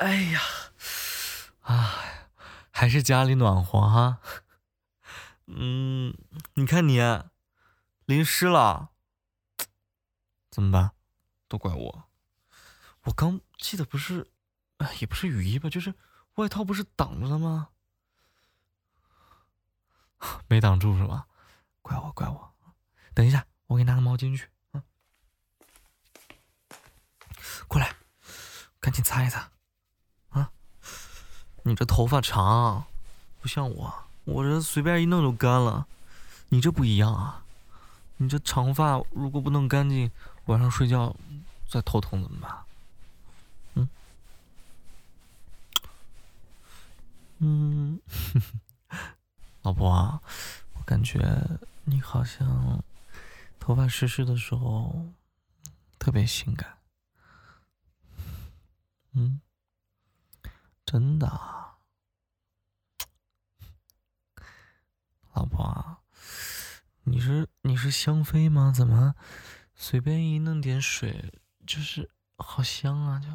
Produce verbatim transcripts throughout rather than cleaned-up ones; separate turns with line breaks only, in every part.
哎呀，啊，还是家里暖和哈。嗯，你看你淋湿了，怎么办？都怪我。我刚记得不是，哎，也不是雨衣吧，就是外套，不是挡着的吗？没挡住是吧？怪我，怪我。等一下，我给你拿个毛巾去。嗯，过来，赶紧擦一擦。啊，你这头发长，不像我，我这随便一弄就干了。你这不一样啊，你这长发如果不弄干净，晚上睡觉再头疼怎么办？嗯嗯，老婆啊，我感觉你好像头发湿湿的时候特别性感。嗯，真的啊，老婆啊，你是你是香妃吗？怎么随便一弄点水，就是好香啊？就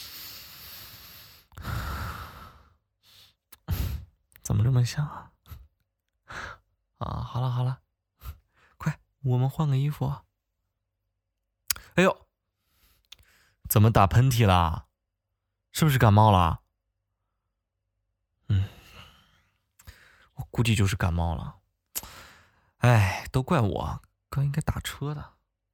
怎么这么香啊？啊，好了好了，快，我们换个衣服啊。哎呦，怎么打喷嚏啦？是不是感冒了？嗯，我估计就是感冒了。哎，都怪我，刚应该打车的。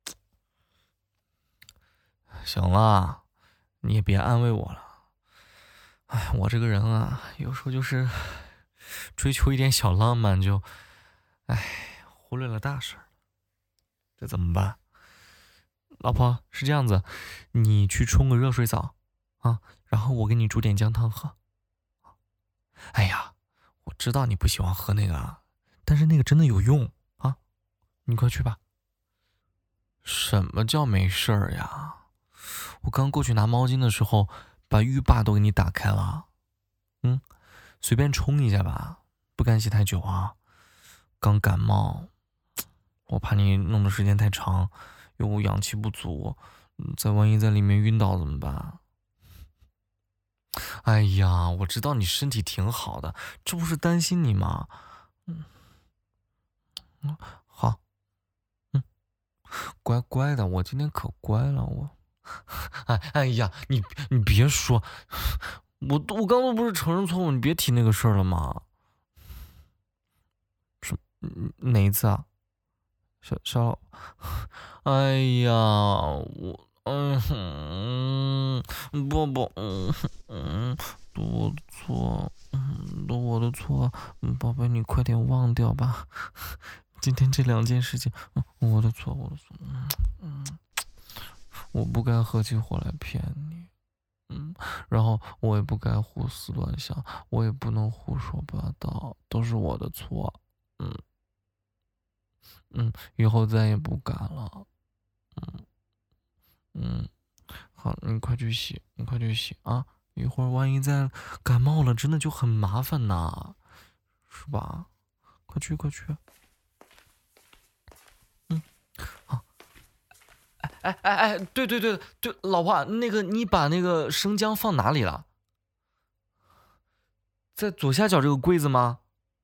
行了，你也别安慰我了。哎，我这个人啊，有时候就是追求一点小浪漫就，哎，忽略了大事儿。这怎么办？老婆，是这样子，你去冲个热水澡啊，然后我给你煮点姜汤喝。哎呀，我知道你不喜欢喝那个啊，但是那个真的有用啊，你快去吧。什么叫没事儿呀？我刚过去拿毛巾的时候，把浴霸都给你打开了。嗯，随便冲一下吧，不干洗太久啊。刚感冒，我怕你弄的时间太长，又氧气不足，再万一在里面晕倒怎么办？哎呀，我知道你身体挺好的，这不是担心你吗？嗯嗯，好，嗯，乖乖的，我今天可乖了，我。哎哎呀，你你别说，我我刚刚不是承认错误，你别提那个事儿了吗？什哪一次啊？小小，哎呀，我嗯嗯不不嗯嗯都我的错，嗯都我的错，嗯宝贝你快点忘掉吧，今天这两件事情，嗯我的错我的错，嗯嗯，我不该合起伙来骗你。嗯，然后我也不该胡思乱想，我也不能胡说八道，都是我的错。嗯嗯，以后再也不敢了。嗯嗯，好，你快去洗，你快去洗啊！一会儿万一再感冒了，真的就很麻烦呐，是吧？快去快去。嗯，好。哎哎哎，对对对对，老婆，那个你把那个生姜放哪里了？在左下角这个柜子吗？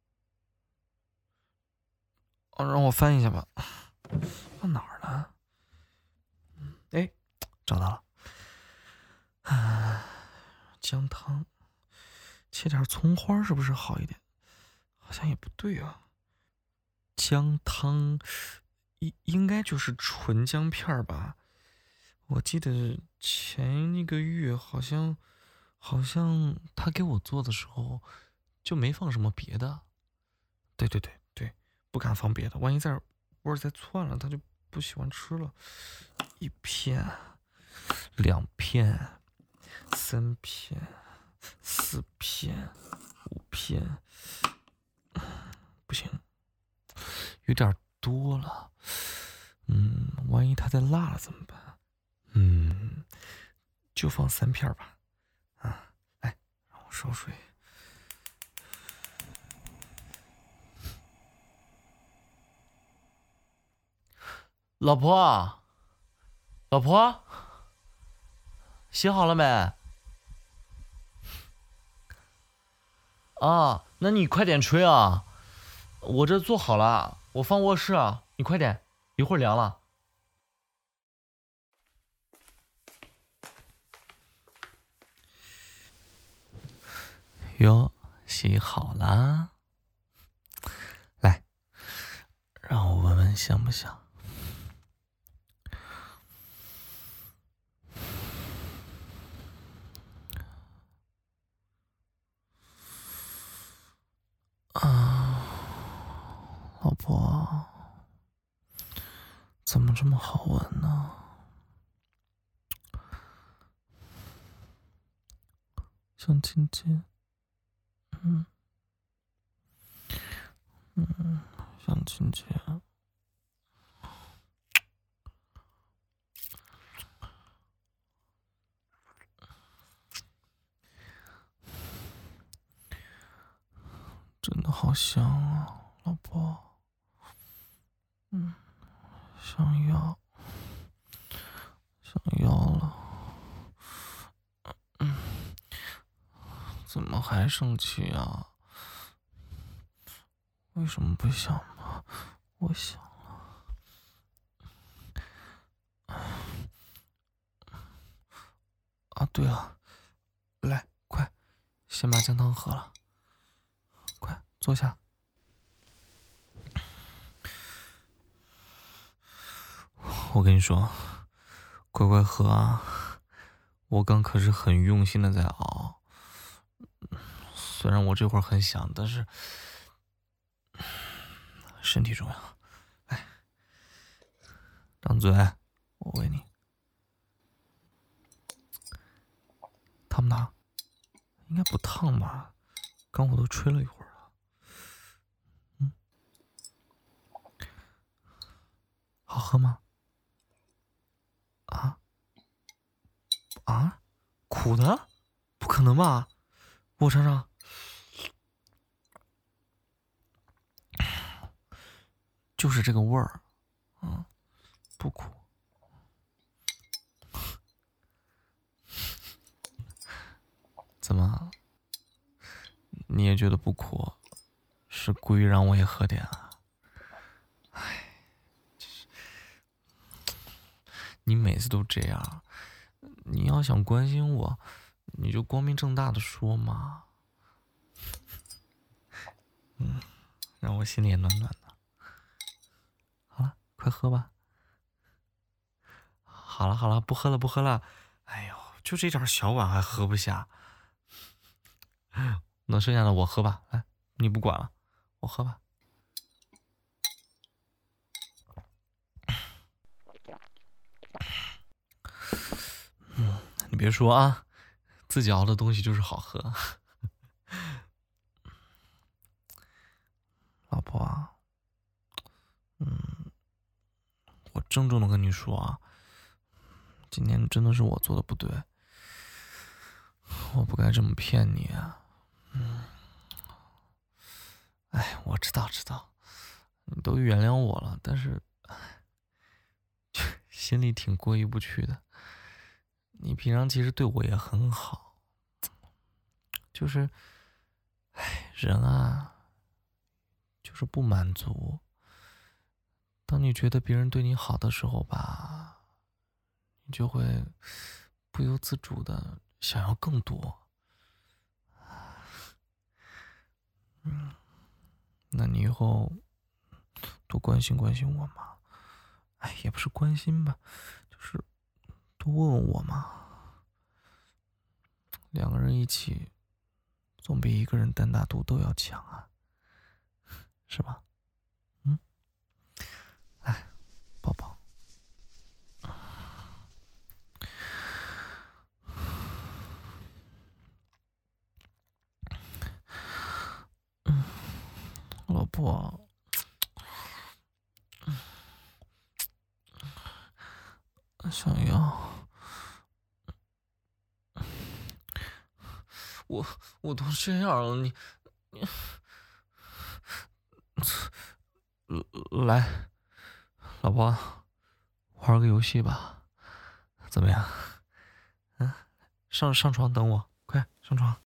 哦，让我翻一下吧。放哪儿了？哎，找到了。啊，姜汤，切点葱花是不是好一点？好像也不对啊。姜汤应应该就是纯姜片吧？我记得前一个月好像好像他给我做的时候就没放什么别的。对对对对，不敢放别的，万一再味儿再窜了，他就不喜欢吃了。一片，两片，三片，四片，五片，不行，有点多了。嗯，万一它再辣了怎么办？嗯，就放三片吧。啊，来，让我烧水。老婆，老婆，洗好了没？ 啊，那你快点吹啊！我这做好了，我放卧室啊，你快点，一会儿凉了。哟，洗好了，来，让我闻闻香不香？啊，老婆，怎么这么好闻呢？想亲亲，嗯嗯，想亲亲。真的好香啊，老婆。嗯，想要，想要了。嗯，怎么还生气啊？为什么不想呢？我想了。啊，对了，来，快，先把姜汤喝了。快坐下。我跟你说，乖乖喝啊！我刚可是很用心的在熬，虽然我这会儿很想，但是身体重要。来，张嘴，我喂你。烫不烫？应该不烫吧？刚我都吹了一会儿了。嗯，好喝吗？啊啊，苦的？不可能吧？我尝尝。就是这个味儿，嗯，不苦。怎么？你也觉得不苦？是故意让我也喝点啊？哎，你每次都这样，你要想关心我，你就光明正大的说嘛。嗯，让我心里也暖暖的。好了，快喝吧。好了好了，不喝了不喝了。哎呦，就这点小碗还喝不下。那剩下的我喝吧，来，你不管了，我喝吧。嗯，你别说啊，自己熬的东西就是好喝。老婆啊，嗯，我郑重的跟你说啊，今天真的是我做的不对，我不该这么骗你啊。嗯，哎，我知道知道，你都原谅我了，但是心里挺过意不去的。你平常其实对我也很好，就是，哎，人啊，就是不满足。当你觉得别人对你好的时候吧，你就会不由自主的想要更多。嗯，那你以后多关心关心我嘛。哎，也不是关心吧，就是多问问我嘛。两个人一起，总比一个人单打独斗要强啊，是吧？嗯，来，抱抱。嗯，老婆，想要。我我都这样了，你你来，老婆，玩个游戏吧，怎么样？嗯，上上床等我，快上床。